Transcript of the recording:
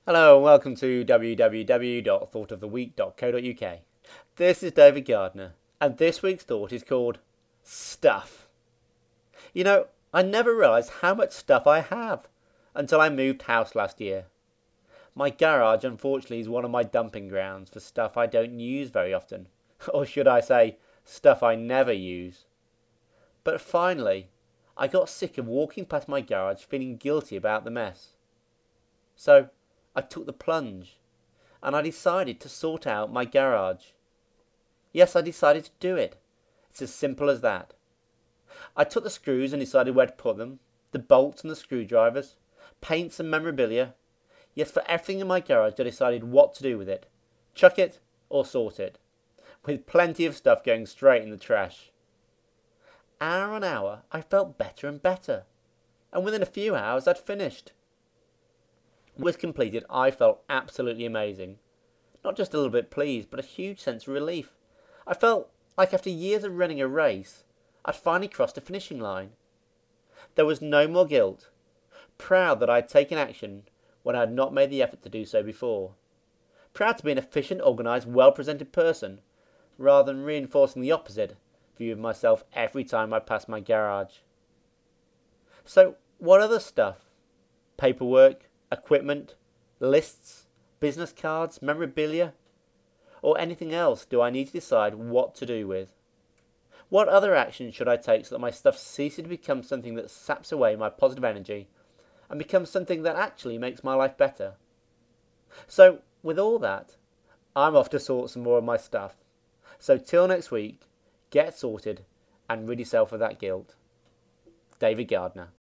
Hello and welcome to www.thoughtoftheweek.co.uk. This is David Gardner, and this week's thought is called Stuff. I never realised how much stuff I have until I moved house last year. My garage, unfortunately, is one of my dumping grounds for stuff I don't use very often, or should I say, stuff I never use. But finally, I got sick of walking past my garage feeling guilty about the mess. So, I took the plunge, and I decided to sort out my garage. Yes, I decided to do it. It's as simple as that. I took the screws and decided where to put them, the bolts and the screwdrivers, paints and memorabilia. Yes, for everything in my garage I decided what to do with it. Chuck it or sort it, with plenty of stuff going straight in the trash. Hour on hour I felt better and better, and within a few hours I'd finished. When it was completed, I felt absolutely amazing. Not just a little bit pleased, but a huge sense of relief. I felt like after years of running a race, I'd finally crossed the finishing line. There was no more guilt. Proud that I had taken action when I had not made the effort to do so before. Proud to be an efficient, organised, well-presented person, rather than reinforcing the opposite view of myself every time I passed my garage. So, what other stuff? Paperwork, equipment, lists, business cards, memorabilia, or anything else do I need to decide what to do with? What other action should I take so that my stuff ceases to become something that saps away my positive energy and becomes something that actually makes my life better? So, with all that, I'm off to sort some more of my stuff. So till next week, get sorted and rid yourself of that guilt. David Gardner.